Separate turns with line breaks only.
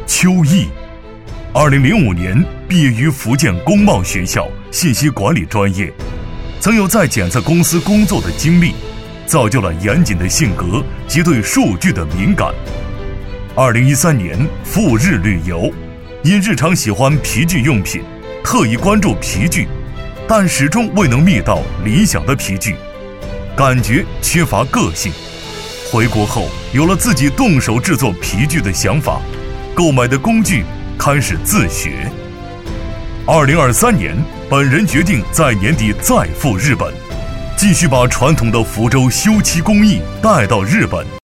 邱毅。2005年毕业于福建工贸学校信息管理专业，曾有在检测公司工作的经历，造就了严谨的性格及对数据的敏感。2013年赴日旅游，因日常喜欢皮具用品，特意关注皮具，但始终未能觅到理想的皮具，感觉缺乏个性。回国后有了自己动手制作皮具的想法，购买的工具开始自学。2023年，本人决定在年底再赴日本，继续把传统的福州修漆工艺带到日本。